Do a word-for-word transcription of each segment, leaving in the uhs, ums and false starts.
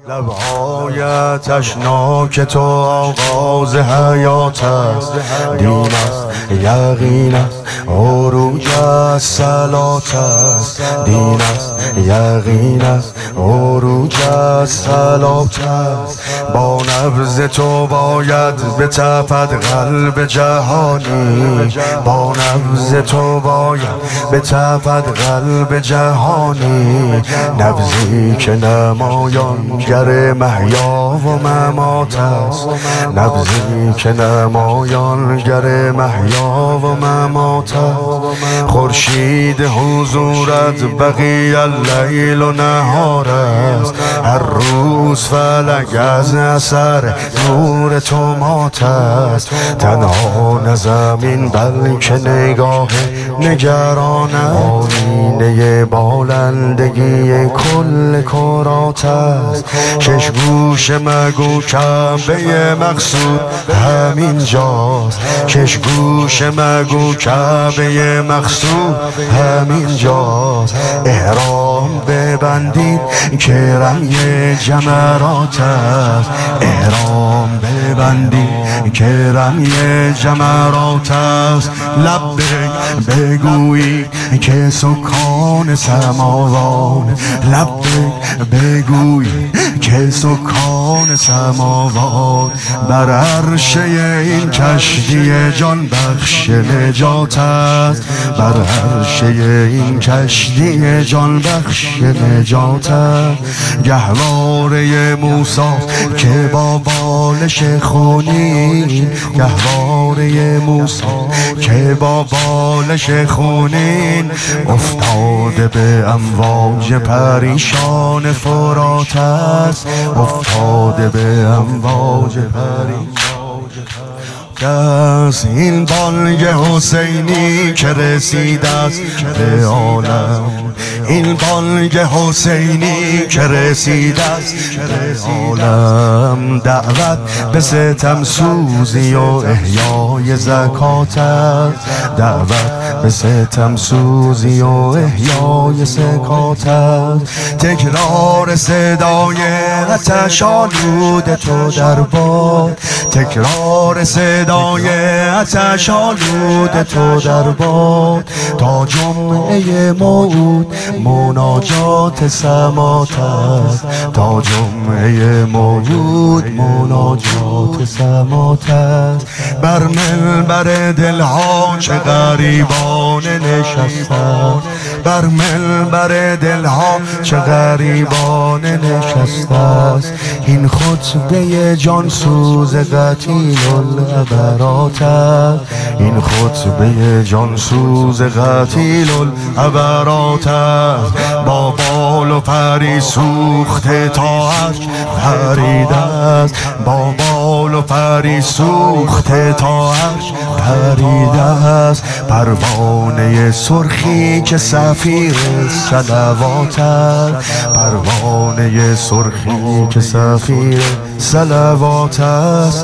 لبهای تشناک تو آغاز حیات است، دین است، یقین است، عروج است، صلات است. دین است، یقین است، عروج است، صلات است. با نبض تو باید بتپد قلب جهانی، با نبض تو باید بتپد قلب جهانی. نبضی که نمایان گر محیا و ممات است، نبضی که نمایان گر محیا و ممات است. خورشید حضورت بقی اللیل و نهار است، هر روز فلک از اثر نور تو مات است. تنها نه زمین بلکه نگاه نگران آینه بالندگی کل کرات است. شش گوش مگو کعبه مقصود همین جاست، شش گوش مگو کعبه مقصود همین جاست. احرام ببندید که رمی جمرات است، احرام ببندید که رمی جمرات است. لبیک بگویی که سکان سماوان، لبیک بگویی که سکان سماوات بر عرشه این کشتی جان بخش نجات است، بر عرشه این کشتی جان بخش نجات است. گهواره موسی که با بالش خونین، گهواره موسی که با بالش خونین افتاده به امواج پریشان فرات است، افتاده به امواج پریشان است. این بانگ حسینی که رسیده است به عالم، این بانگ حسینی که رسیده است به عالم. دعوت به ستم سوزی و احیای زکات است، دعوت به ستم سوزی و احیای زکات است. تکرار صدای آتش آلود تو در باد، تکرار صدای آتش آلود تو در باد. تا جمعه موعود مناجات سمات است، تا جمعه موعود مناجات سمات است. بر منبر دلها چه غریبان نشستند، بر منبر دلها چه غریبان نشسته است. این خطبه جانسوز قتیل العبرات است، این خطبه جانسوز قتیل العبرات است. با بال و پری سوخته تا عرش پریده است، با بال و پری سوخته تا عرش پریده است. پروانه سرخی که سفیر صلوات است، پروانه سرخی که سفیر صلوات است،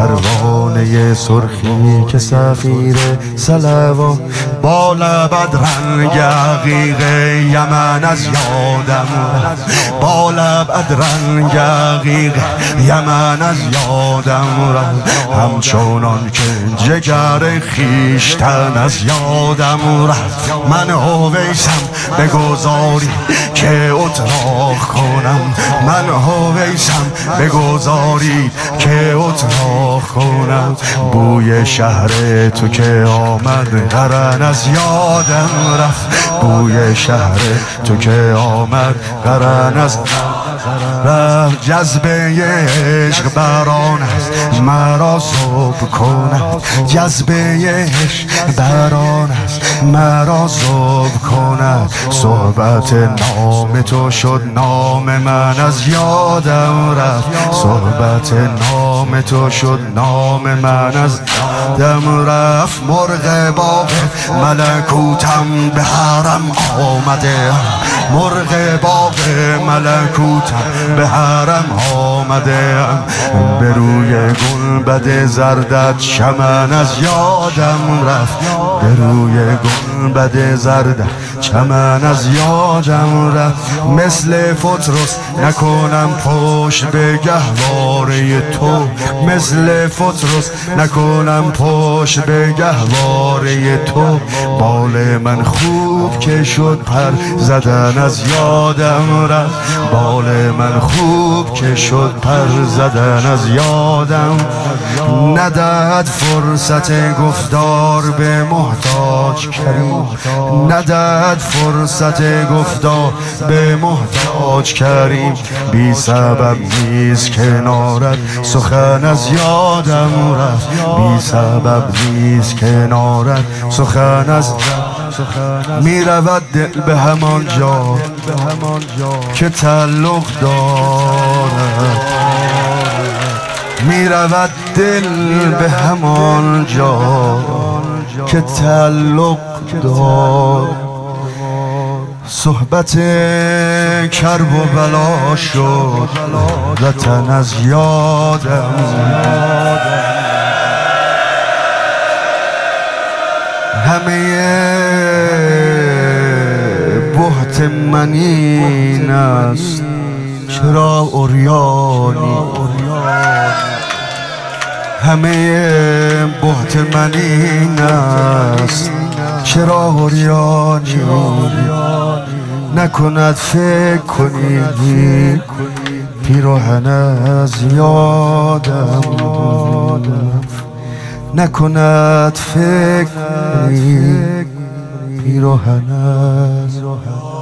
پروانه سرخی که سفیر صلوات. با لبت رنگ عقیق یمن از یادم رفت، با لبت رنگ عقیق یمن از یادم رفت. همچنان که جگر خیشتن از یادم رفت. من هویسم بگذاری که اتراق کنم، من هویسم بگذاری که اتراق کنم. بوی شهر تو که آمد قرن از یادم رفت، بوی شهر تو که آمد قرن از رفت. جذبه عشق بران است مرا صبح کند، جذبه عشق بران است مرا صبح کند. صحبت نام تو شد نام من از یادم رفت، صحبت نام تو شد نام من از یادم رفت. مرغ باغ ملکوتم به حرم آمده، مرغ باغ ملکوتم به حرم آمده. آمده به روی گنبد زردت چمن از یادم رفت به روی گنبد زردت چمن از یادم رفت مثل فطرس نکنم پشت به گهواره تو مثل فطرس نکنم پشت به گهواره تو بال من خوب که شد پر زدن از یادم رفت بال من خوب که شد پر زدن از یادم ندهد فرصت گفتار به محتاج کریم ندهد فرصت گفتار به محتاج کریم بی سبب نیست کنارت سخن از یادم رفت بی سبب نیست کنارت سخن از می رود دل به همان جا که تعلق دارد می رود دل به همان جا که تعلق دارد صحبت کرب و بلا شد وطن از یادم همه بهت من این است چرا عریانی همه بهت من این است چرا عریانی نکند فکر کنی پیراهن از یادم نکند فکر کنی پیراهن از